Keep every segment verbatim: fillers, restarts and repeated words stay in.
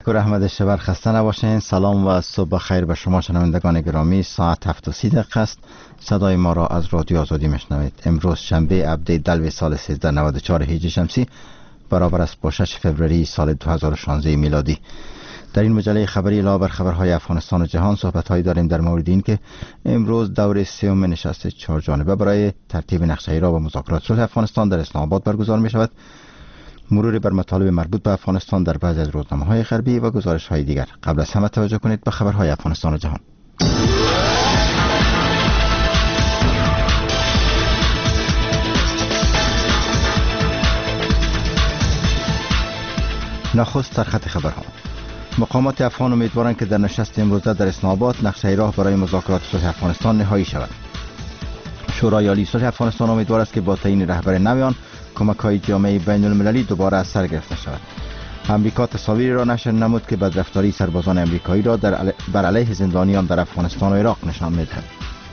شکر احمد شبر، خسته نباشین. سلام و صبح خیر به شما شنوندگان گرامی. ساعت هفت و سی دقیقه است. صدای ما را از رادیو آزادی میشنوید. امروز شنبه عبده دلو سال سیزده نود و چهار هجری شمسی برابر است با شش فوریه سال دو هزار و شانزده میلادی. در این مجله خبری علاوه بر خبرهای افغانستان و جهان صحبت‌هایی داریم در مورد این که امروز دور سوم نشست چهار جانبه برای ترتیب نقشه را و مذاکرات صلح افغانستان در اسلام آباد برگزار می‌شود. مرور بر مطالب مربوط به افغانستان در بعضی از روزنامه‌های غربی و گزارش‌های دیگر. قبل از همه توجه کنید به خبرهای افغانستان و جهان. نخست در خط خبرها. مقامات افغان امیدوارند که در نشست امروزه در اسلام آباد نقشه راه برای مذاکرات صلح افغانستان نهایی شود. شورای عالی صلح افغانستان امیدوار است که با تعیین رهبر نو آن کمک‌های جامعه بین المللی دوباره از سر گرفته شود. امریکا تصاویری را نشر نمود که بدرفتاری سربازان امریکایی را در علی... بر علیه زندانیان در افغانستان و عراق نشان می‌دهد.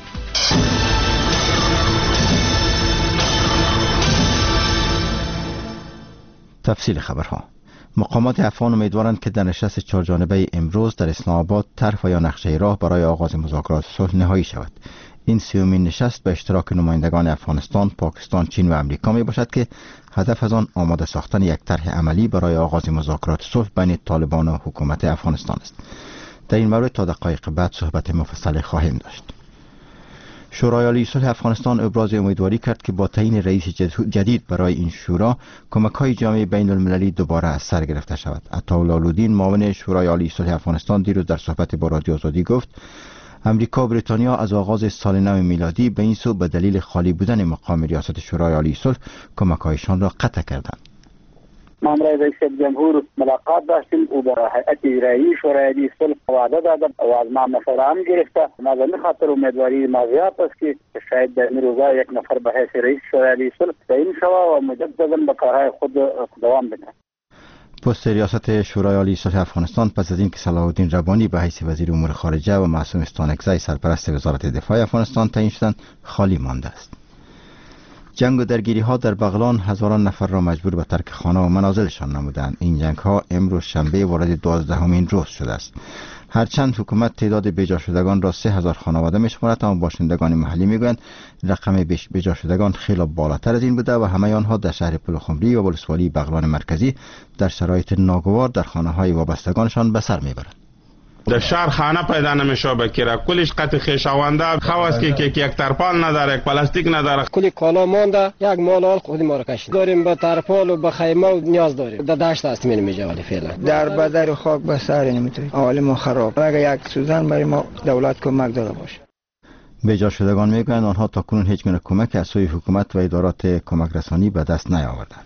تفصیل خبرها. مقامات افغان امیدوارند که در نشست چهار جانبه امروز در اسلام آباد طرح و یا نقشه راه برای آغاز مذاکرات صلح نهایی شود. این سومین نشست به اشتراک نمایندگان افغانستان، پاکستان، چین و امریکا می باشد که هدف از آن آماده ساختن یک طرح عملی برای آغاز مذاکرات صلح بین طالبان و حکومت افغانستان است. در این مورد تا دقایق بعد صحبت مفصل خواهیم داشت. شورای عالی صلح افغانستان ابراز امیدواری کرد که با تعیین رئیس جدید برای این شورا کمک‌های جامعه بین المللی دوباره از سر گرفته شود. عطاالله اولودین معاون شورای عالی صلح افغانستان دیروز در صحبت با رادیو آزادی گفت امریکا و بریتانیا از آغاز سال نو میلادی به این سو به دلیل خالی بودن مقام ریاست شورای عالی صلح کمک‌هایشان را قطع کردند. ما امروز رئیس جمهور ملاقات داشتیم او با هیئت اجرایی شورای عالی صلح وعده داد و از ما مشوره هم گرفته. ما به این خاطر امیدواری ما زیاد است که شاید در این روزا یک نفر به حیث رئیس شورای عالی صلح تعیین شود و مجددا به کارهای خود دوام بده. پست ریاست شورای عالی صلح افغانستان پس از اینکه صلاح الدین ربانی به حیث وزیر امور خارجه و معصوم استانکزی سرپرست وزارت دفاع افغانستان تعیین شدند خالی مانده است. جنگ و درگیری ها در بغلان هزاران نفر را مجبور به ترک خانه و منازلشان نمودند. این جنگ ها امروز شنبه وارد دوازدهمین روز شده است. هرچند حکومت تعداد بیجا شدگان را سه هزار خانواده می‌شمارد، اما باشندگان محلی میگویند رقم بیجا شدگان خیلی بالاتر از این بوده و همه آنها در شهر پلخمری و ولسوالی بغلان مرکزی در شرایط ناگوار در خانه‌های وابستگانشان به سر میبرند. در شهر خانه پیدا نمیشه بکیره، کلش قطع خیشاونده خواست که یک یک ترپال نداره، یک پلاستیک نداره، کلی کالا مونده، یک مال خود ما را کشید داریم به ترپال و به خیمه و نیاز داریم. در دشت است می نمیجه ولی فعلا در بدر خاک به سر نمیتونیم، حال ما خراب. اگه یک سوزن برای ما دولت کمک داده باشه. بیجا شدگان میگویند آنها تا کنون هیچ گونه کمک از سوی حکومت و ادارات کمک رسانی به دست نیاوردند.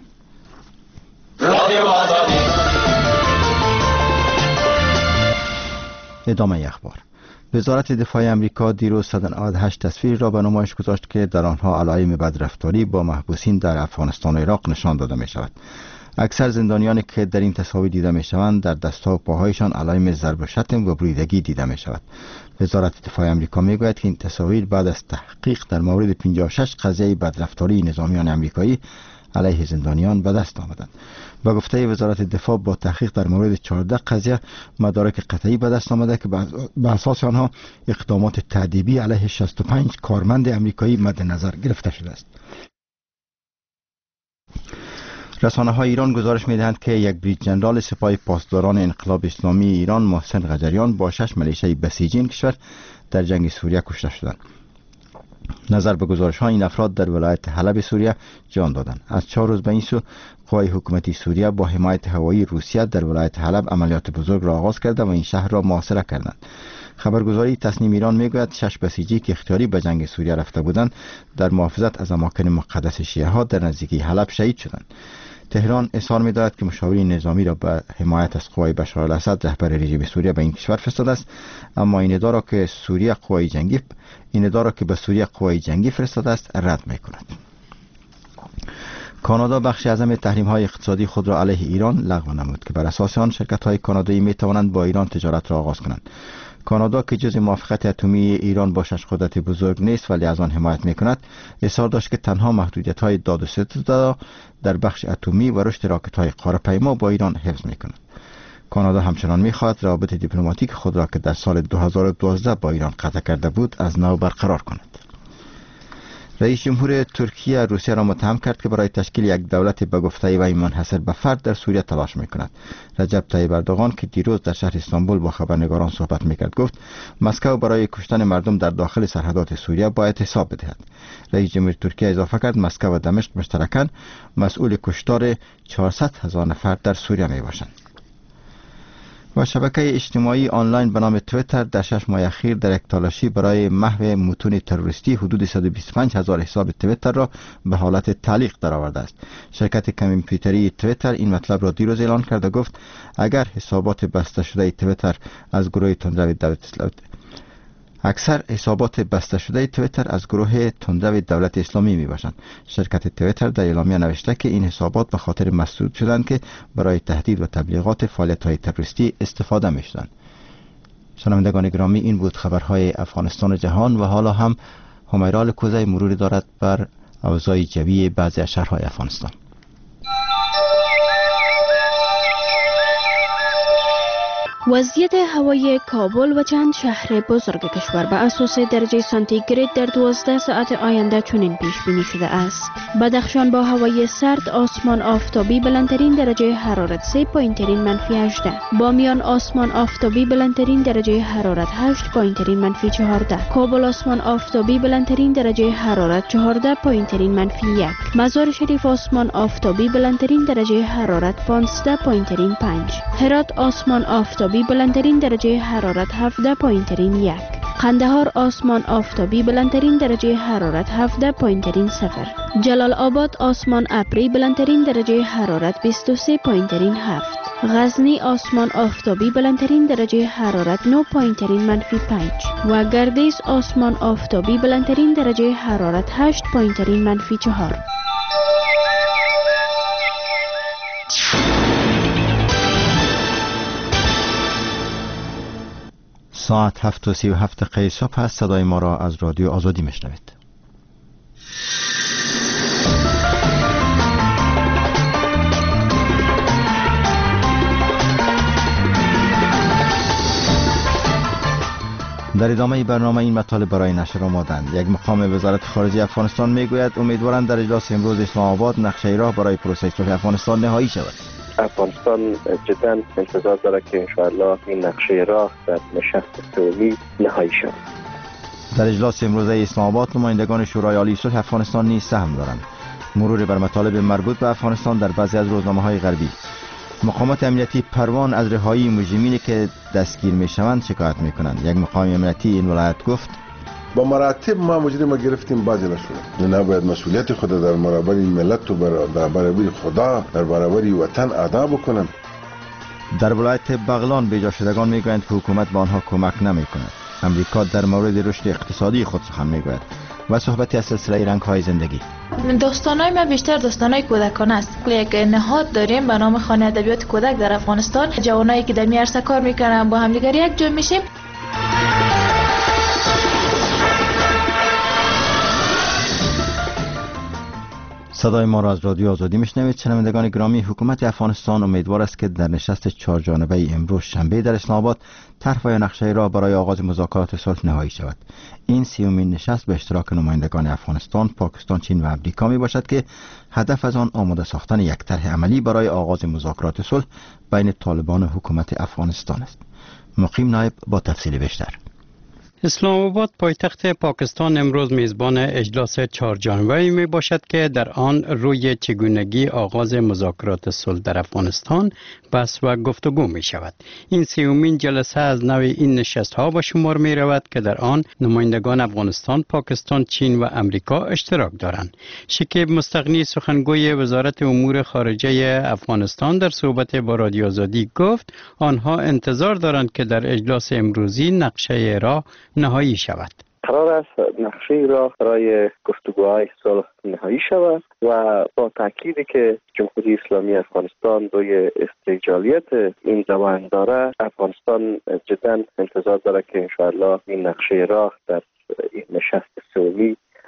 ادامه اخبار. وزارت دفاع امریکا دیروز صد و نود و هشت تصویر را به نمایش گذاشت که در آنها علائم بدرفتاری با محبوسین در افغانستان و عراق نشان داده می شود. اکثر زندانیانی که در این تصاویر دیده می شوند در دستها و پاهایشان علائم ضرب و شتم و بریدگی دیده می شود. وزارت دفاع امریکا می گوید که این تصاویر بعد از تحقیق در مورد پنجاه و شش قضیه بدرفتاری نظامیان امریکایی علیه زندانیان به دست آمدند. با گفته وزارت دفاع با تحقیق در مورد چهارده قضیه مدارک قطعی به دست آمده که به اساس آنها اقدامات تأدیبی علیه شصت و پنج کارمند امریکایی مد نظر گرفته شده است. رسانه های ایران گزارش می دهند که یک بریج ژنرال سپاه پاسداران انقلاب اسلامی ایران محسن قجریان با شش ملیشه بسیجی این کشور در جنگ سوریه کشته شدند. نظر به گزارش ها این افراد در ولایت حلب سوریه جان دادند. از چهار روز به این سو قوای حکومتی سوریه با حمایت هوایی روسیه در ولایت حلب عملیات بزرگ را آغاز کرده و این شهر را محاصره کردند. خبرگزاری تصنیم ایران میگوید شش بسیجی که اختیاری به جنگ سوریه رفته بودند در محافظت از اماکن مقدس شیعه ها در نزدیکی حلب شهید شدند. تهران اظهار می‌دارد که مشاورین نظامی را به حمایت از قوای بشار الاسد رهبر رژیم سوریه به این کشور فرستاده است، اما این ادعا را که سوریه قوای جنگی این ادعا را که به سوریه قوای جنگی فرستاده است رد می‌کند. کانادا بخش اعظم تحریم‌های اقتصادی خود را علیه ایران لغو نمود که بر اساس آن شرکت‌های کانادایی می‌توانند با ایران تجارت را آغاز کنند. کانادا که جزء موافقت اتمی ایران با شش قدرت بزرگ نیست ولی از آن حمایت می‌کند، اصرار داشت که تنها محدودیت‌های داد و ستد در بخش اتمی و رشد راکت‌های قاره‌پیما با ایران حفظ می‌کند. کانادا همچنان می‌خواهد روابط دیپلماتیک خود را که در سال دو هزار و دوازده با ایران قطع کرده بود از نو برقرار کند. رئیس جمهور ترکیه روسیه را متهم کرد که برای تشکیل یک دولت به گفته وی منحصر به فرد در سوریه تلاش می‌کند. رجب طیب اردوغان که دیروز در شهر استانبول با خبرنگاران صحبت می‌کرد گفت مسکو برای کشتن مردم در داخل سرحدات سوریه باید حساب بدهد. رئیس جمهور ترکیه اضافه کرد مسکو و دمشق مشترکاً مسئول کشتار چهارصد هزار نفر در سوریه میباشند. و شبکه اجتماعی آنلاین به نام توییتر در شش ماه اخیر در یک تلاشی برای محو متون تروریستی حدود صد و بیست و پنج هزار حساب توییتر را به حالت تعلیق درآورده است. شرکت کامپیوتری توییتر این مطلب را دیروز اعلان کرده گفت اگر حسابات بسته شده توییتر از گروه تندرو دولت اسلامی اکثر حسابات بسته شده توییتر از گروه تندرو دولت اسلامی می باشند. شرکت توییتر در اعلامیه نوشته که این حسابات به خاطر مسدود شدند که برای تهدید و تبلیغات فعالیت‌های تروریستی استفاده می شدند. شنوندگان گرامی، این بود خبرهای افغانستان و جهان و حالا هم همیرال کوزه مروری دارد بر اوضاع جوی بعضی از شهرهای افغانستان. وضعیت هوای کابل و چند شهر بزرگ کشور به اساس درجه سانتیگراد در دوازده ساعت آینده چنین پیش بینی شده است. بدخشان با هوای سرد، آسمان آفتابی، بلندترین درجه حرارت سه پایینترین منفی هجده. بامیان آسمان آفتابی، بلندترین درجه حرارت هشت پایینترین منفی چهارده. کابل آسمان آفتابی، بلندترین درجه حرارت چهارده پایینترین منفی یک. مزار شریف آسمان آفتابی، بلندترین درجه حرارت پانزده پایینترین پنج. هرات آسمان آفتابی، بلندترین درجه حرارت هفده پایینترین یک. قندهار آسمان آفتابی، بلندترین درجه حرارت هفده پایینترین صفر. جلال آباد آسمان ابری، بلندترین درجه حرارت بیست و سه پایینترین هفت. غزنی آسمان آفتابی، بلندترین درجه حرارت نه پایینترین منفی پنج. و گردیز آسمان آفتابی، بلندترین درجه حرارت هشت پایینترین منفی چهار. ساعت هفت و سی و هفت دقیقه صبح است. صدای ما را از رادیو آزادی میشنوید. در ادامه برنامه این مطالب برای نشر آمادند. یک مقام وزارت خارجه افغانستان میگوید امیدوارند در اجلاس امروز اسلام آباد نقشه راه برای پروسه صلح افغانستان نهایی شود. افغانستان جدا انتظار دارد که انشاءالله این نقشه راه در نشست سومی نهایی شود. در اجلاس امروزه اسلام آباد نمایندگان شورای عالی صلح افغانستان نیز سهم دارند. مرور بر مطالب مربوط به افغانستان در بعضی از روزنامه‌های غربی. مقامات امنیتی پروان از رهایی مجرمینی که دستگیر میشوند شکایت میکنند. یک مقام امنیتی این ولایت گفت با مراتب ما مجرم گرفتیم باز نشد. نه باید مسئولیت خود در برابر ملت و در برابر خدا در برابر وطن ادا بکنند. در ولایت بغلان بیجا شدگان میگویند که حکومت به آنها کمک نمیکند. امریکا در مورد رشد اقتصادی خود سخن میگوید. و صحبتی از سلسله رنگ‌های زندگی. داستانای ما بیشتر داستانای کودکانه است. یک نهاد داریم به نام خانه ادبیات کودک در افغانستان. جوانایی که در می عرصه کار میکنن با هم دیگر یک جا میشیم. صدای ما را از رادیو آزادی میشنوید. شنوندگان گرامی، حکومت افغانستان امیدوار است که در نشست چهار جانبه امروز شنبه در اسلام آباد طرح و نقشه راه برای آغاز مذاکرات صلح نهایی شود. این سیومین نشست به اشتراک نمایندگان افغانستان، پاکستان، چین و امریکا می باشد که هدف از آن آماده ساختن یک طرح عملی برای آغاز مذاکرات صلح بین طالبان و حکومت افغانستان است. مقیم نایب با تفصیل بیشتر. اسلام آباد پایتخت پاکستان امروز میزبان اجلاس چهار جانبه‌ای می باشد که در آن روی چگونگی آغاز مذاکرات صلح در افغانستان بحث و گفتگو می شود. این سیومین جلسه از نوع این نشست ها به شمار می رود که در آن نمایندگان افغانستان، پاکستان، چین و امریکا اشتراک دارند. شکیب مستغنی سخنگوی وزارت امور خارجه افغانستان در صحبت با رادیو آزادی گفت آنها انتظار دارند که در اجلاس امروزی نقشه راه نهایی شود. قرار است نقشه راه برای گفتگوهای صلح نهایی شود و با تأکیدی که جمهوری اسلامی افغانستان روی استقلالیت این زبان داره، افغانستان جدا انتظار داره که انشاءالله این نقشه راه در این نشست سومی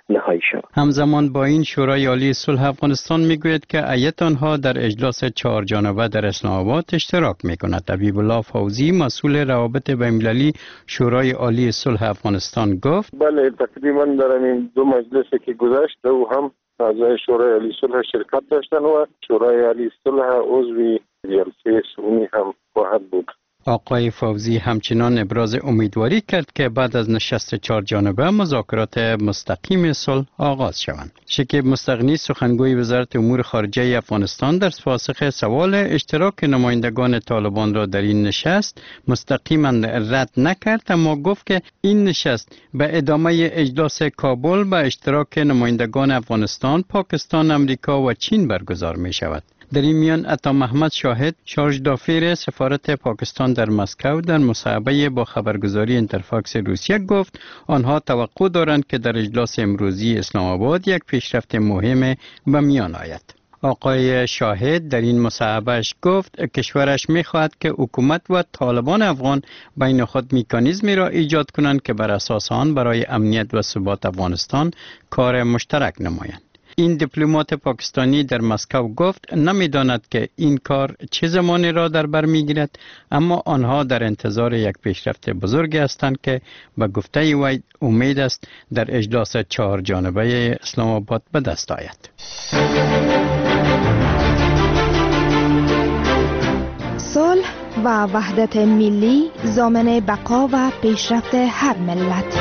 نهایی شود. همزمان با این شورای عالی صلح افغانستان میگوید که هیئت آنها در اجلاس چهار جانبه در اسلام آباد اشتراک میکند. حبیب الله فوزی مسئول روابط بین‌المللی شورای عالی صلح افغانستان گفت بله تقریبا در این دو مجلسی که گذشت او هم اعضای شورای عالی صلح شرکت داشتن و شورای عالی صلح عضو جلسه سومی هم خواهد بود. آقای فوزی همچنان ابراز امیدواری کرد که بعد از نشست چهار جانبه مذاکرات مستقیم صلح آغاز شوند. شکیب مستغنی سخنگوی وزارت امور خارجه افغانستان در پاسخ سوال اشتراک نمایندگان طالبان را در این نشست مستقیما رد نکرد، اما گفت که این نشست به ادامه اجلاس کابل به اشتراک نمایندگان افغانستان، پاکستان، امریکا و چین برگزار می شود. در این میان عطا محمد شاهد شارژ دافیر سفارت پاکستان در مسکو در مصاحبه با خبرگزاری اینترفاکس روسیه گفت آنها توقع دارند که در اجلاس امروزی اسلام آباد یک پیشرفت مهم به میان آید. آقای شاهد در این مصاحبهش گفت کشورش می‌خواهد که حکومت و طالبان افغان بین خود مکانیزمی را ایجاد کنند که بر اساس آن برای امنیت و ثبات افغانستان کار مشترک نمایند. این دیپلمات پاکستانی در مسکو گفت نمی‌داند که این کار چه زمانی را در بر می‌گیرد، اما آنها در انتظار یک پیشرفت بزرگ هستند که به گفته وی امید است در اجلاس چهار جانبه اسلام آباد به دست آید. صلح و وحدت ملی ضامن بقا و پیشرفت هر ملت.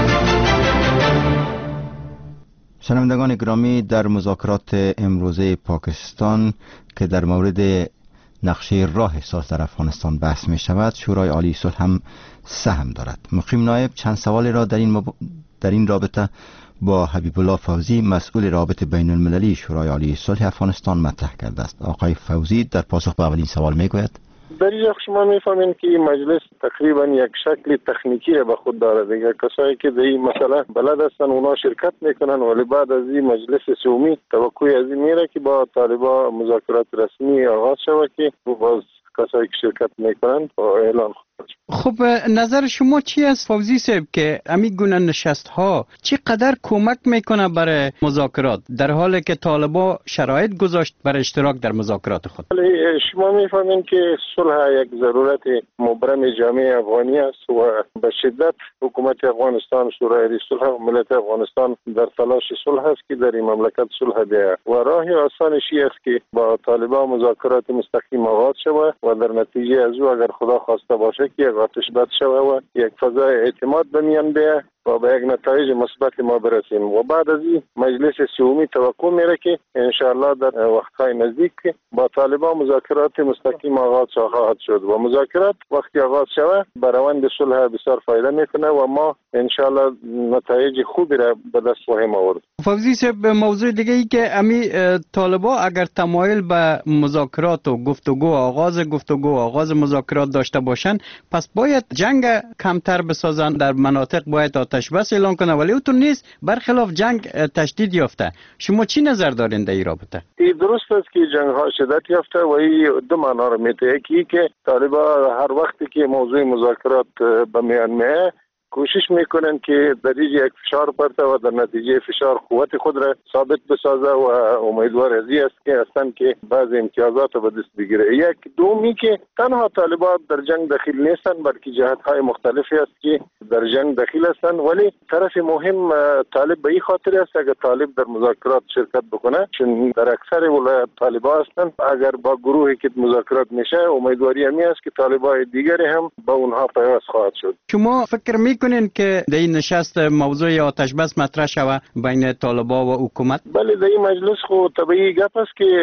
شنوندگان گرامی، در مذاکرات امروزه پاکستان که در مورد نقشه راه صلح در افغانستان بحث می شود، شورای عالی صلح هم سهم دارد. مقیم نایب چند سوالی را در این, مب... در این رابطه با حبیب الله فوزی مسئول روابط بین المللی شورای عالی صلح افغانستان مطرح کرده است. آقای فوزی در پاسخ به اولین سوال می گوید در اینجا شما میفهمین که این مجلس تقریبا یک شکل تکنیکی را به خود داره دیگه. کسایی که در این مسئله بلد هستن اونا شرکت میکنن، ولی بعد از این مجلس سومی توقع از این میره که با طالبان مذاکرات رسمی آغاز شود که باز کسایی که شرکت میکنن اعلان خود. خب نظر شما چی است فوزی صاحب که همین گونه نشست ها چقدر کمک میکنه برای مذاکرات در حالی که طالبان شرایط گذاشت برای اشتراک در مذاکرات خود؟ شما میفهمین که صلح یک ضرورت مبرم جامعه افغانی است و به شدت حکومت افغانستان، شورای عالی صلح و ملت افغانستان در تلاش صلح است که در این مملکت صلح بیاید و راه آسانش است که با طالبان مذاکرات مستقیم آغاز شود و در نتیجه از او اگر خدا خواسته باشه که یک آتش بس شود و یک فضای اعتماد به میان بیاید و به یک نتایج مثبت ما برسیم و بعد از این مجلس سومی توقع میره که انشاءالله در وقتهای نزدیک با طالبان مذاکرات مستقیم آغاز خواهد شد و مذاکرات وقتی آغاز شود به روند صلح بسیار فایده میکنه و ما انشاءالله نتایج خوبی را به دست خواهیم آورد. فوزی صاحب، موضوع دیگه ای که امی طالبان اگر تمایل به مذاکرات و گفتگو آغاز گفتگو آغاز مذاکرات داشته باشن، پس باید جنگ کمتر بسازن، در مناطق باید آتش بس اعلان کنه، ولی اونطور نیست، برخلاف جنگ تشدید یافته. شما چی نظر دارین در این رابطه؟ این درست است که جنگ ها شدت یافته و این دو معنا را میده. یکی که طالبان هر وقتی که موضوع مذاکرات به میان میاد کوشش میکنن که در اینجا یک فشار پرته و در نتیجه فشار قوت خود را ثابت بسازه و امیدوار از این است که اصلا که بعض امتیازات را به دست بگیره. یک دومی که تنها طالبان در جنگ دخیل نیستن، بلکه جهت های مختلفی است که در جنگ دخیل هستن، ولی طرف مهم طالب به این خاطر است اگر طالب در مذاکرات شرکت بکنه، چون در اکثر ولایات طالبان هستن، اگر با گروهی که مذاکرات میشه امیدواری همی است که طالبان دیگری هم با اونها پیوست خواهد شد. شما فکر می کنین که در این نشست موضوع آتش بس مطرح شود بین طالبان و حکومت؟ بله، در این مجلس خود طبیعی گپ است که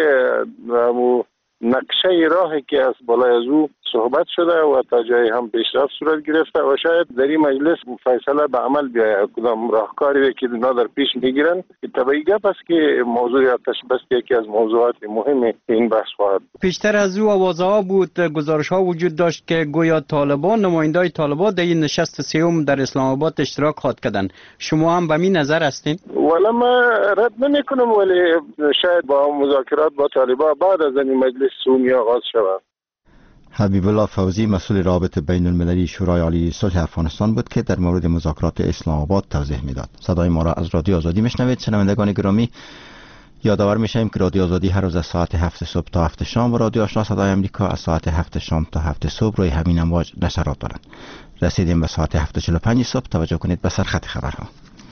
نقشه راهی که از بالای از او صحبت شده و تا جای هم پیشرفت صورت گرفته و شاید در این مجلس فیصله به عمل بیاید کدام راهکاری که اینا در پیش میگیرن. طبیعی گپ است که موضوع آتش بس یکی از موضوعات مهم این بحث خواهد. پیشتر از او آوازها بود، گزارش ها وجود داشت که گویا طالبان، نمایندای طالبان در این نشست سوم در اسلام آباد اشتراک خواهد کردن. شما هم به می نظر هستین؟ ولی ما رد نمیکنم، ولی شاید با مذاکرات با طالبان بعد از این مجلس سومی آغاز شود. حبیب الله فوزی مسئول رابط بین المللی شورای عالی صلح افغانستان بود که در مورد مذاکرات اسلام آباد توضیح میداد. صدای ما را از رادیو آزادی میشنوید. شنوندگان گرامی، یادآور میشیم که رادیو آزادی هر روز از ساعت هفت صبح تا هفت شام و رادیو آشنا صدای آمریکا از ساعت هفت شام تا هفت صبح روی همین امواج نشرات دارند. رسیدیم به ساعت هفت و چهل و پنج صبح. توجه کنید به سرخط خبرها.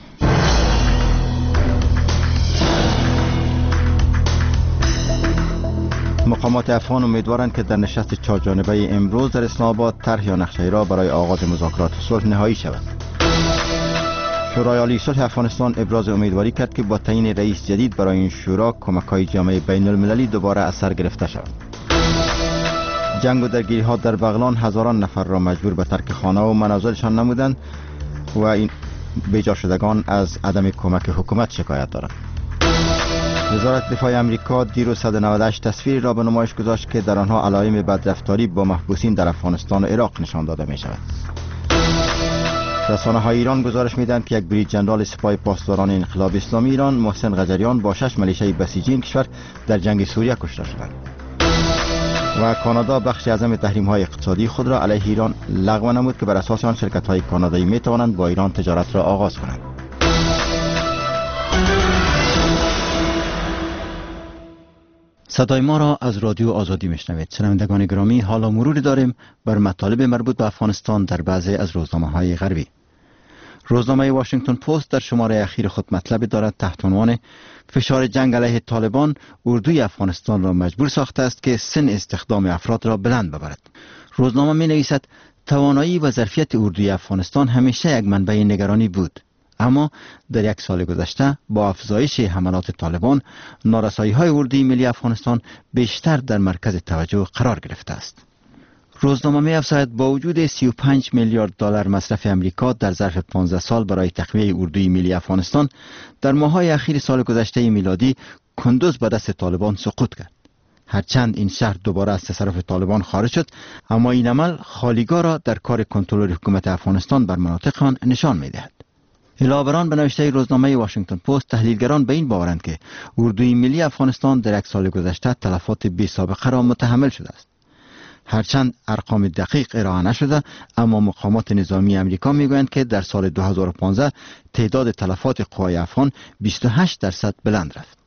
مقامات افغان امیدوارند که در نشست چهار جانبه امروز در اسلام آباد طرح یا نقشه را برای آغاز مذاکرات صلح نهایی شود. شورای عالی صلح افغانستان ابراز امیدواری کرد که با تعیین رئیس جدید برای این شورا کمک‌های جامعه بین المللی دوباره از سر گرفته شود. جنگ و درگیری‌ها در بغلان هزاران نفر را مجبور به ترک خانه و منازلشان نمودند و این بیجا شدگان از عدم کمک حکومت شکایت دارند. وزارت دفاع آمریکا دیروز صد و نود و هشت تصویری را به نمایش گذاشت که در آنها علائم بدرفتاری با محبوسین در افغانستان و عراق نشان داده می شود. رسانه‌های ایران گزارش می‌دهند که یک بریج جنرال سپاه پاسداران انقلاب اسلامی ایران محسن غجریان با شش ملیشه بسیجی این کشور در جنگ سوریه کشته شدند. و کانادا بخش اعظم تحریم‌های اقتصادی خود را علیه ایران لغو نمود که بر اساس آن شرکت‌های کانادایی می‌توانند با ایران تجارت را آغاز کنند. صدای ما را از رادیو آزادی میشنوید. شنوندگان گرامی، حالا مروری داریم بر مطالب مربوط به افغانستان در بعضی از روزنامه‌های غربی. روزنامه واشنگتن پست در شماره اخیر خود مطلب دارد تحت عنوان فشار جنگ علیه طالبان اردوی افغانستان را مجبور ساخته است که سن استخدام افراد را بلند ببرد. روزنامه می نویسد توانایی و ظرفیت اردوی افغانستان همیشه یک منبع نگرانی بود، اما در یک سال گذشته با افزایش حملات طالبان نارسایی‌های اردوی ملی افغانستان بیشتر در مرکز توجه قرار گرفته است. روزنامه می‌افزاید با وجود سی و پنج میلیارد دلار مصرف امریکا در ظرف پانزده سال برای تقویه اردوی ملی افغانستان، در ماه‌های اخیر سال گذشته میلادی کندوز به دست طالبان سقوط کرد. هرچند این شهر دوباره از تصرف طالبان خارج شد، اما این عمل خالیگاه را در کار کنترل حکومت افغانستان بر مناطق آن نشان می‌دهد. علاوه بر آن به نوشته روزنامه واشنگتن پست، تحلیلگران به این باورند که اردوی ملی افغانستان در یک سال گذشته تلفات بی سابقه را متحمل شده است. هرچند ارقام دقیق ارائه نشده، اما مقامات نظامی امریکا میگویند که در سال دو هزار و پانزده تعداد تلفات قوای افغان بیست و هشت درصد بلند رفت.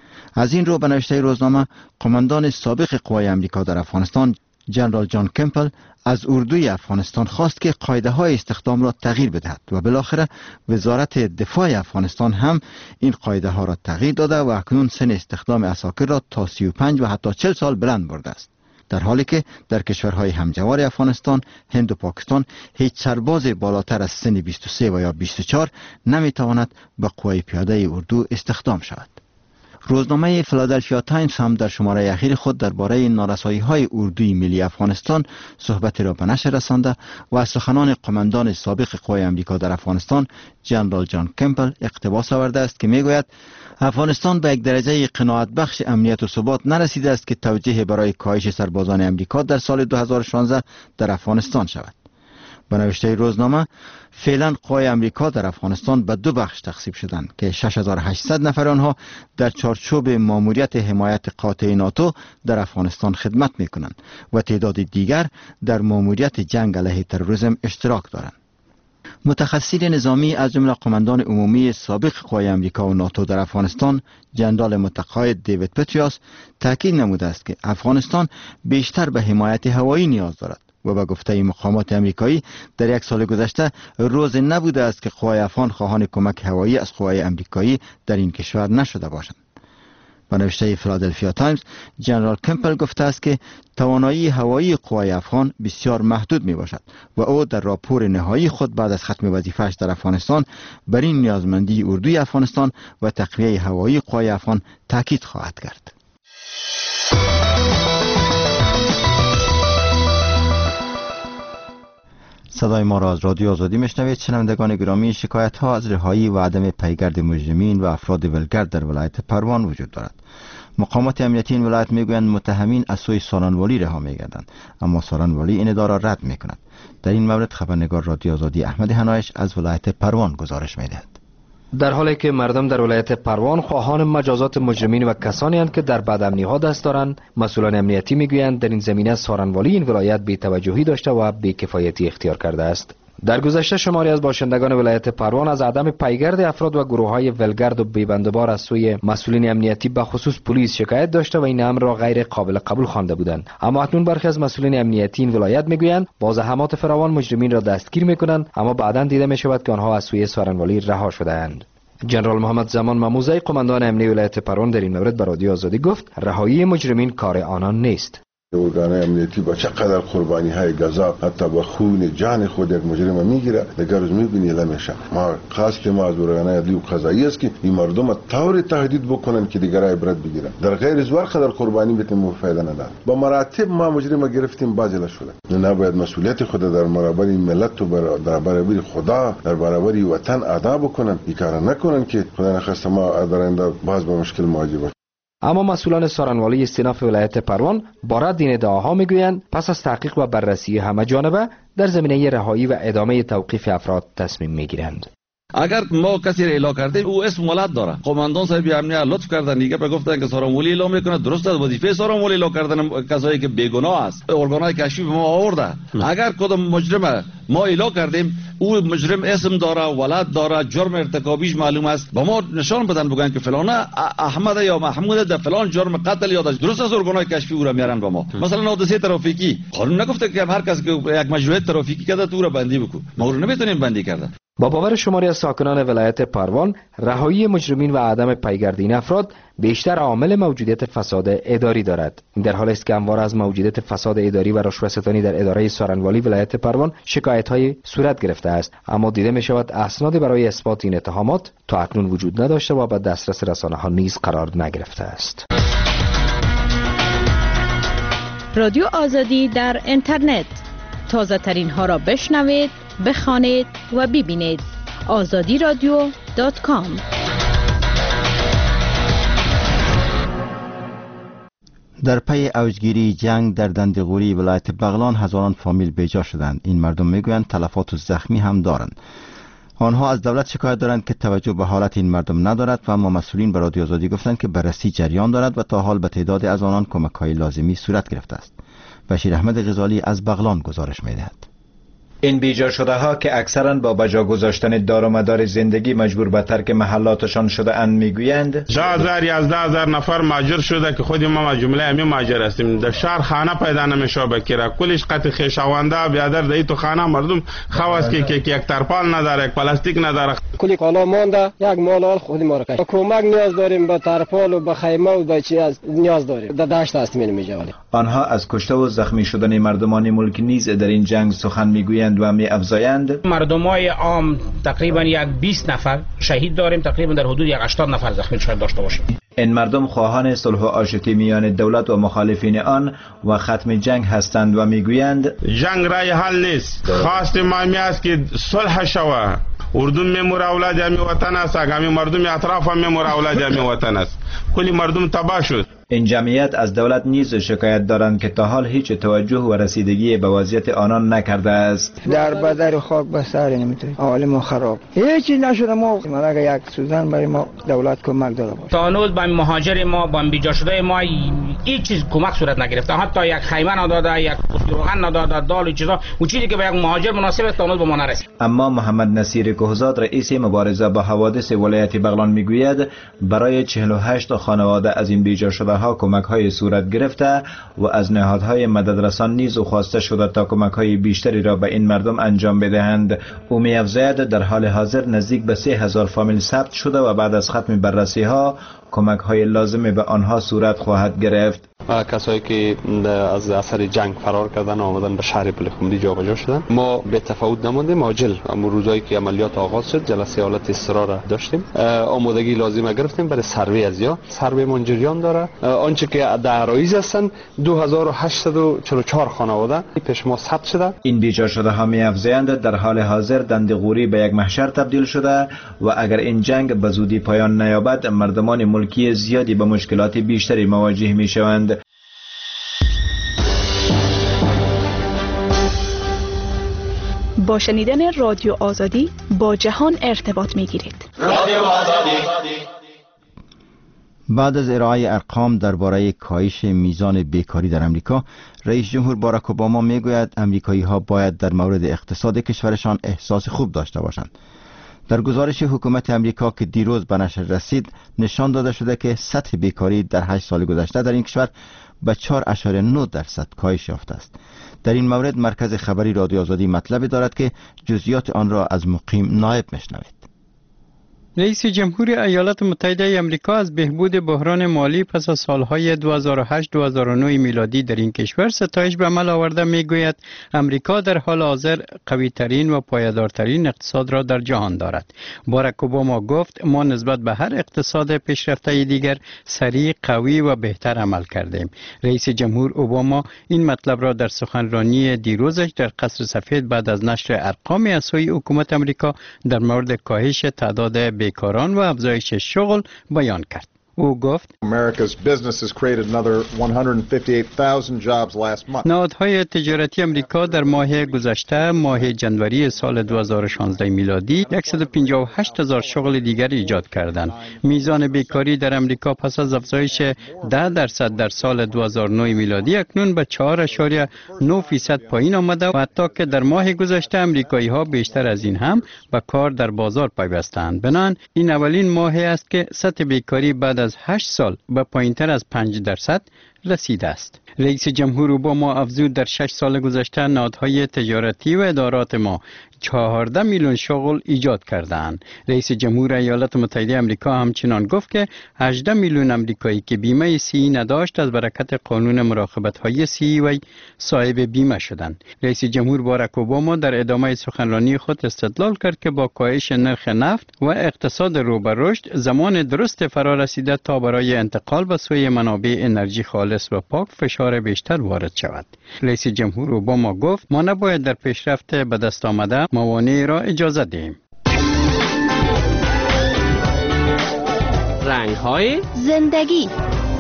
از این رو به نوشته روزنامه، قماندان سابق قوای امریکا در افغانستان جنرال جان کمپل از اردوی افغانستان خواست که قاعده های استخدام را تغییر بدهد و بالاخره وزارت دفاع افغانستان هم این قاعده ها را تغییر داده و اکنون سن استخدام عساکر را تا سی و پنج و حتی چهل سال بلند برده است، در حالی که در کشورهای همجوار افغانستان، هند و پاکستان هیچ سرباز بالاتر از سن بیست و سه و یا بیست و چهار نمیتواند به قوای پیاده اردو استخدام شود. روزنامه فیلادلفیا تایمز هم در شماره اخیر خود درباره نارسایی‌های اردوی ملی افغانستان صحبتی را به نشر رسانده و از سخنان قماندان سابق قوای امریکا در افغانستان جنرال جان کمپل اقتباس آورده است که میگوید افغانستان به یک درجه قناعت بخش امنیت و ثبات نرسیده است که توجیه برای کاهش سربازان امریکا در سال دو هزار و شانزده در افغانستان شود. به نوشته روزنامه، فعلا قوای امریکا در افغانستان به دو بخش تقسیم شدند که شش هزار و هشتصد نفر آنها در چارچوب ماموریت حمایت قاطع ناتو در افغانستان خدمت می‌کنند و تعداد دیگر در ماموریت جنگ علیه تروریسم اشتراک دارند. متخصصین نظامی از جمله قماندان عمومی سابق قوای امریکا و ناتو در افغانستان جنرال متقاعد دیوید پتریاس تاکید نموده است که افغانستان بیشتر به حمایت هوایی نیاز دارد و به گفته مقامات امریکایی در یک سال گذشته روز نبوده است که قوای افغان خواهان کمک هوایی از قوای امریکایی در این کشور نشده باشند. به نوشته فیلادلفیا تایمز، جنرال کمپل گفته است که توانایی هوایی قوای افغان بسیار محدود می باشد و او در راپور نهایی خود بعد از ختم وظیفه‌اش در افغانستان بر این نیازمندی اردوی افغانستان و تقویه هوایی قوای افغان تاکید خواهد کرد. صدای ما را از رادیو آزادی میشنوید. شنوندگان گرامی، شکایت ها از رهایی و عدم پیگرد مجرمین و افراد ولگرد در ولایت پروان وجود دارد. مقامات امنیتی این ولایت میگویند متهمین از سوی سالنوالی رها میگردند، اما سالنوالی این ادعا را رد میکند. در این مورد خبرنگار رادیو آزادی احمد حنایش از ولایت پروان گزارش میدهد. در حالی که مردم در ولایت پروان خواهان مجازات مجرمین و کسانی هستند که در بدامنی‌ها دست دارند، مسئولان امنیتی میگویند در این زمینه سارنوالی این ولایت بی‌توجهی داشته و بی‌کفایتی اختیار کرده است. در گذشته شماری از باشندگان ولایت پروان از عدم پیگرد افراد و گروه‌های ولگرد و بی‌بندوبار از سوی مسئولین امنیتی به خصوص پلیس شکایت داشته و این امر را غیر قابل قبول خوانده بودند. اما اکنون برخی از مسئولین امنیتی این ولایت میگویند با زحمات فراوان مجرمین را دستگیر میکنند، اما بعداً دیده میشود که آنها از سوی سارنوالی رها شده‌اند. جنرال محمد زمان مموزی قماندان امنیتی ولایت پروان در این مورد به رادیو آزادی گفت رهایی مجرمین کار آنان نیست. ارگانهای امنیتی با چقدر قربانی های گذاف حتی با خون جان خود یک مجرم میگیره، دیگر روز میبینی لمیشه. ما خواست ما از ارگانهای عدلی و قضایی است که این مردم طور تهدید بکنن که دیگر عبرت بگیرن. در غیر از قدر قربانی بتیم فایده نداره. با مراتب ما مجرم گرفتیم بازی نشده. نباید مسئولیت خود در برابر ملت و در برابر خدا در برابر وطن ادا بکنن. این کار نکنن که خدا نخواسته ما در آینده باز با مشکل مواجه باشیم. اما مسئولان سارنوالی استیناف ولایت پروان با رد این ادعاها میگویند پس از تحقیق و بررسی همه جانبه در زمینه رهایی و ادامه توقیف افراد تصمیم میگیرند. اگر ما کسی را اعلام کردیم او اسم ولایت داره. قماندان صاحب امنیت لطف کردن دیگه به گفتن که سارنوالی اعلام میکنه، درست است، وظیفه سارنوالی اعلام کردن کسایی که بیگناه است. ارگانهای کشفی ما آورده. اگر کدام مجرم ما اعلام کردیم او مجرم اسم داره، ولایت داره، جرم ارتکابیش معلوم است، با ما نشان بدن بگن که فلانه احمد یا محمود در فلان جرم قتل یادش، درست است، ارگانهای کشفی او را میارن با ما. مثلا حادثه ترافیکی قانون نگفته که هر کس که یک مجروح ترافیکی کرده تو را بندی بکو، ما او نمیتونیم بندی کرده. با باور شماری از ساکنان ولایت پروان رهایی مجرمین و عدم پیگرد این افراد بیشتر عامل موجودیت فساد اداری دارد. این در حالی است که همواره از موجودیت فساد اداری و رشوه‌ستانی در اداره سارنوالی ولایت پروان شکایت‌های صورت گرفته است، اما دیده می‌شود اسنادی برای اثبات این اتهامات تا اکنون وجود نداشته و به دسترس رسانه‌ها نیز قرار نگرفته است. رادیو آزادی در اینترنت، تازه ترین ها را بشنوید، بخوانید و ببینید. آزادی رادیو دات کام. در پی اوجگیری جنگ در دندغوری ولایت بغلان هزاران فامیل بیجا شدند. این مردم میگویند تلفات و زخمی هم دارند. آنها از دولت شکایت دارند که توجه به حالت این مردم ندارد و اما مسئولین به رادیو آزادی گفتند که بررسی جریان دارد و تا حال به تعداد از آنان کمک‌های لازمی صورت گرفته است. بشیر احمد غزالی از بغلان گزارش می‌دهد. این بیجا شده ها که اکثرا با بجا گذاشتن دار و مدار زندگی مجبور به ترک محلاتشان شده اند میگویند ده هزار یازده هزار نفر مهاجر شده که خود ما جمله همین مهاجر هستیم. در شهر خانه پیدا نمیشه بکیره، کلش قط خویشاونده بیادر در تو خانه مردم خواست که که یک ترپال نداره، یک پلاستیک نداره، کلی کالا مانده، یک مال خود ما را کش. کمک نیاز داریم، به ترپال و به خیمه و به چیز نیاز داریم. در دشت هستیم میجوالیم. آنها از کشته و زخمی شدن مردمان ملک نیز در این جنگ سخن میگویند و می افزایند. مردمای عام تقریبا یک بیست نفر شهید داریم، تقریبا در حدود یک هشتاد نفر زخمی شاید داشته باشیم. این مردم خواهان صلح و آشتی میان دولت و مخالفین آن و ختم جنگ هستند و میگویند جنگ رای حل نیست. خواست ما می است که صلح شوه. اردن میمور اولاد همی وطن است، همی مردم اطراف هم میمور اولاد همی وطن است. کلی مردم تباه شد. این جمعیت از دولت نیز شکایت دارند که تا حال هیچ توجه و رسیدگی به وضعیت آنان نکرده است. در بدر خاک به سر نمیتونیم، حال ما خراب، هیچی نشده. ما اگر یک سوزن برای ما دولت کمک داده باشه. تا هنوز با مهاجر ما با بیجا شده ما هیچ چیز کمک صورت نگرفته، حتی یک خیمه نداده، یک روغن نداده، دال و چیزا و چیزی که به یک مهاجر مناسب است تا هنوز به ما نرسید. اما محمد نصیر کهزاد رئیس مبارزه با حوادث ولایت بغلان میگوید برای چهل و هشت خانواده از این بیجا شده ها کمک های صورت گرفته و از نهادهای مددرسان نیز خواسته شده تا کمک های بیشتری را به این مردم انجام بدهند. او می افزاید در حال حاضر نزدیک به سه هزار فامیل ثبت شده و بعد از ختم بررسی ها کمک های لازم به آنها صورت خواهد گرفت. کسایی که از اثر جنگ فرار کردن آمدن به شهر پلخمری جابجا شدن، ما به تفاوت نموندیم. عاجل اما روزایی که عملیات آغاز شد جلسه حالت اضطرار داشتیم، آمادگی لازم گرفتیم برای سروی از یا سروی منجریان داره. آنچه که در عرایض هستن دو هزار و هشتصد و چهل و چهار خانواده پیش ما ثبت شده. این بیجا شده ها می افزایند در حال حاضر دندغوری به یک محشر تبدیل شده و اگر این جنگ به زودی پایان نیابد مردمان ملکی زیادی به مشکلات بیشتری مواجه می شوند. با شنیدن رادیو آزادی با جهان ارتباط میگیرید. رادیو آزادی. بعد از ارائه ارقام درباره کاهش میزان بیکاری در امریکا، رئیس جمهور باراک اوباما میگوید امریکایی‌ها باید در مورد اقتصاد کشورشان احساس خوب داشته باشند. در گزارش حکومت امریکا که دیروز به نشر رسید، نشان داده شده که سطح بیکاری در هشت سال گذشته در این کشور به چهار اشاره نه درصد کاهش یافته است. در این مورد مرکز خبری رادیو آزادی مطلب دارد که جزئیات آن را از مقیم نایب میشنوید. رئیس جمهور ایالات متحده آمریکا از بهبود بحران مالی پس از سالهای دو هزار و هشت دو هزار و نه میلادی در این کشور ستایش به عمل آورده میگوید امریکا در حال حاضر قوی ترین و پایدارترین اقتصاد را در جهان دارد. باراک اوباما گفت ما نسبت به هر اقتصاد پیشرفته دیگر سریع، قوی و بهتر عمل کردیم. رئیس جمهور اوباما این مطلب را در سخنرانی دیروزش در قصر سفید بعد از نشر ارقام از سوی حکومت امریکا در مورد کاهش تعداد بیکاران و افزایش شغل بیان کرد. او گفت نهادهای تجارتی امریکا در ماه گذشته ماه جنوری سال دو هزار و شانزده میلادی صد و پنجاه و هشت هزار شغل دیگر ایجاد کردند. میزان بیکاری در امریکا پس از افزایش ده درصد در سال دو هزار و نه میلادی اکنون به چهار اشاریه نه فیصد پایین آمده و حتی که در ماه گذشته امریکایی ها بیشتر از این هم به کار در بازار پیوستند. بنابراین این اولین ماهی است که سطح بیکاری بعد از هشت سال به پایینتر از پنج درصد رسیده است. رئیس جمهور اوباما افزود در شش سال گذشته نهادهای تجارتی و ادارات ما چهارده میلیون شغل ایجاد کردند. رئیس جمهور ایالات متحده آمریکا همچنان گفت که هجده میلیون آمریکایی که بیمه صحی نداشت از برکت قانون مراقبت‌های صحی و صاحب بیمه شدند. رئیس جمهور باراک اوباما در ادامه سخنرانی خود استدلال کرد که با کاهش نرخ نفت و اقتصاد رو به رشد زمان درست فرا رسیده تا برای انتقال به سوی منابع انرژی خالص و پاک فشار بیشتر وارد شود. رئیس جمهور اوباما گفت ما نباید در پیشرفت به دست آمده موانع را اجازه دهیم. رنگ‌های زندگی.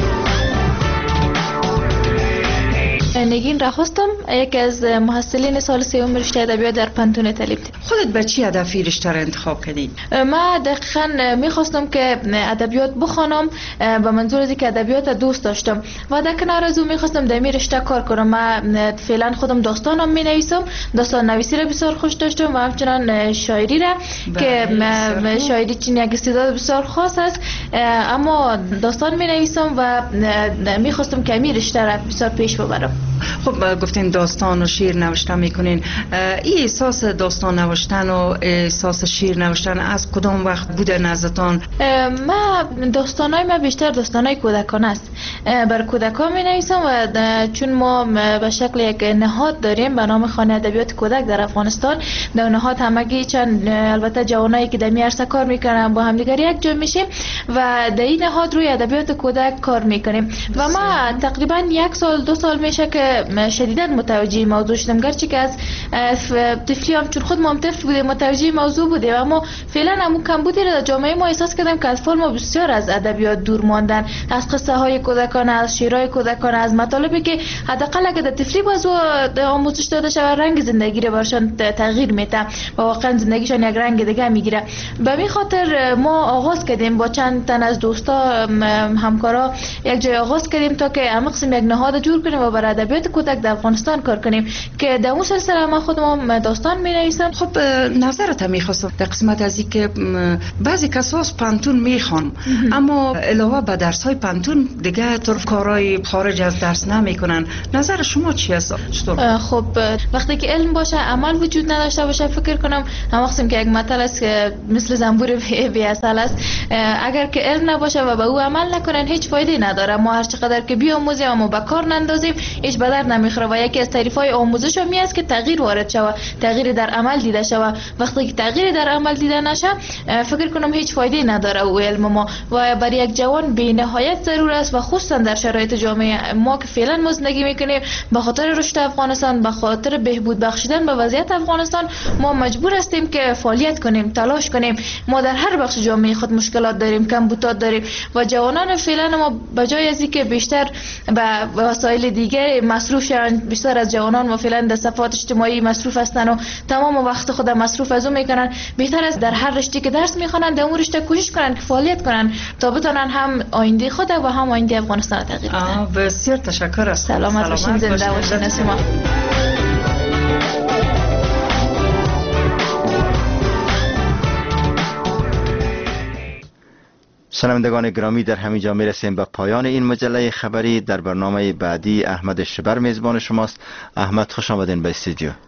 نگین رخواستم، یکی از محصلین سال سوم رشته ادبیات در پانتون تلید. خودت به چی هدفی رشته را انتخاب کردی؟ ما دقیقاً میخواستم که ادبیات بخوانم به منظور از اینکه ادبیات دوست داشتم و در کنار از اون میخواستم در می رشته کار کنم. ما فعلا خودم داستانم می نویسم، داستان نویسی را بسیار خوش داشتم و همچنان شاعری را که شاعری چین یک استعداد بسیار خاص است، اما داستان می نویسم و میخواستم که می رشته را بسیار پیش ببرم. خب گفتین داستان و شعر نوشتن میکنین، این احساس داستان نوشتن و احساس شعر نوشتن از کدام وقت بوده نزدتان؟ ما داستانای ما بیشتر داستانای کودکان است، بر کودکان می نویسم و چون ما به شکل یک نهاد داریم به نام خانه ادبیات کودک در افغانستان. در نهاد همگی چند البته جوانایی که در می عرصه کار میکنن با هم دیگر یک جا میشیم و در این نهاد روی ادبیات کودک کار میکنیم و ما تقریبا یک سال دو سال میشه که شدیداً متوجه موضوع شدم، گرچه که از طفلی هم چون خود ما هم طفل بودیم متوجه موضوع بودیم، اما فعلا همون کم بودی را در جامعه ما احساس کردم که اطفال ما بسیار از ادبیات دور ماندن، از قصه های کودکانه، از شعرهای کودکانه، از مطالبی که حداقل اگه در طفلی بازو آموزش داده شود رنگ زندگی را برشان تغییر میده و واقعا زندگیشان یک رنگ دیگه میگیره. به این خاطر ما آغاز کردیم با چند تن از دوستا همکارا یک جای آغاز کردیم تا که هم قسم یک نهاد جور کنیم و برای ادبیات کودک در افغانستان کار کنیم که در اون سلسله ما خودم داستان می نویسم. خب نظرت میخواستم در قسمت از این که بعضی کساس پانتون میخوان اما علاوه به درس های پانتون دیگه طرف کارهای خارج از درس نمیکنن، نظر شما چی است؟ خب وقتی که علم باشه عمل وجود نداشته باشه فکر کنم هم وقتی که یک مطلب است که مثل زنبور بی اصل است، اگر که علم نباشه و به او عمل نکنن هیچ فایده نداره. ما هر چقدر که بیاموزیم اما به کار نندازیم هیچ بدر نمیخوره و یکی از تعریف‌های آموزش هم است که تغییر وارد شود، تغییر در عمل دیده شود. وقتی که تغییر در عمل دیده نشه فکر کنم هیچ فایده نداره او علم ما و برای یک جوان بی نهایت ضرور است و خصوصا خصوصا در شرایط جامعه ما که فعلا ما زندگی میکنیم، به خاطر رشد افغانستان، به خاطر بهبود بخشیدن به وضعیت افغانستان، ما مجبور هستیم که فعالیت کنیم، تلاش کنیم. ما در هر بخش جامعه خود مشکلات داریم، کمبودات داریم و جوانان فعلا ما بجای از اینکه بیشتر به وسایل دیگه مصروف شوند، بیشتر از جوانان ما فعلا در صفحات اجتماعی مصروف هستن و تمام وقت خود مصروف از اون میکنن. بهتر است در هر رشته که درس میخوانند در اون رشته کوشش کنن که فعالیت کنن تا بتونن هم آینده خود و هم آینده افغانستان تغییر بدن. بسیار تشکر. سلامت باشین، زنده باشین. شما شنوندگان گرامی، در همینجا میرسیم به پایان این مجله خبری. در برنامه بعدی احمد شبر میزبان شماست. احمد، خوش آمدین به استودیو.